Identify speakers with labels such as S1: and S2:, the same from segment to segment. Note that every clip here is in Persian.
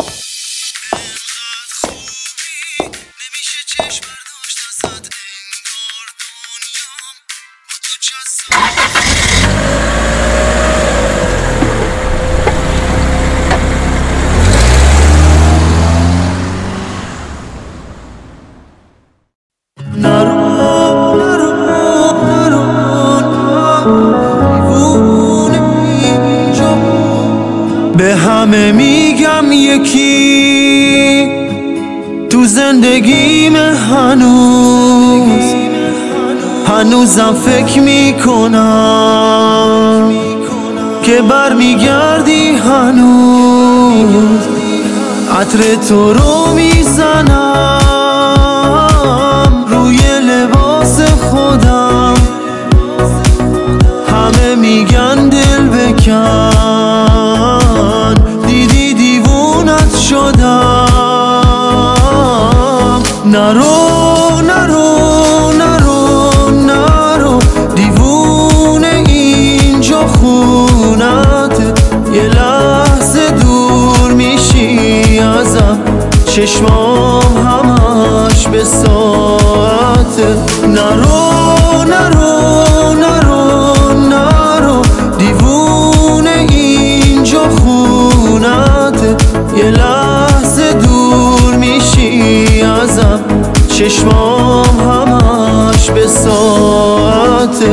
S1: به همه میگم یکی تو زندگیم هنوزم فکر میکنم که برمیگردی هنوز عطر تو رو میزنم روی لباس خودم همه میگن دل بکن دیدی دیوونت شدم نرو نرو نرو نرو دیوونه اینجا خونت یه لحظه دور میشی ازم چشمام همش به ساعت نرو نرو نرو نرو دیوونه اینجا خونت یه لحظه دور میشی ازم چشمام همش به ساعت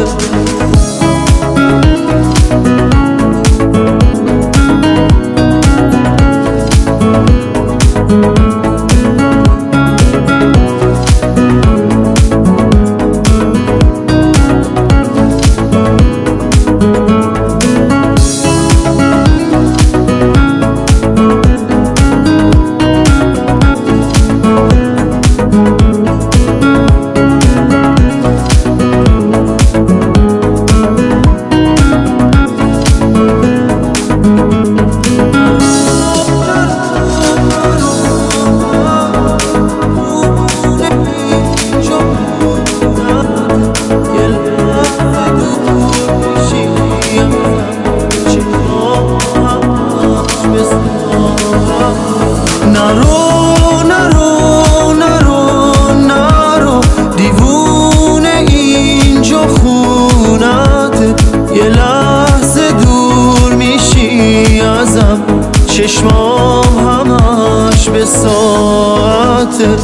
S1: نرو نرو نرو نرو دیوونه اینجا خونت یه لحظه دور میشی ازم چشمام همش به ساعت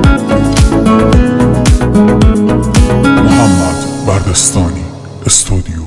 S2: بردستانی استودیو